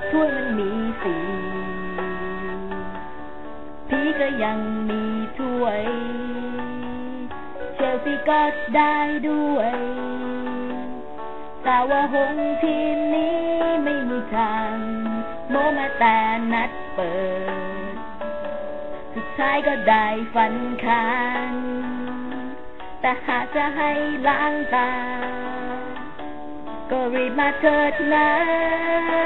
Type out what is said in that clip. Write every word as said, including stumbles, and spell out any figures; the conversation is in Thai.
ถ้วยมันมีสีพี่ก็ยังมีถ้วยเชลซีก็ได้ด้วยแต่ว่าหงส์ทีมนี้ไม่มีทางโมมาแต่นัดเปิดสุดท้ายก็ได้ฟันคานแต่หากจะให้ล้างตาก็รีบมาเถิดนะ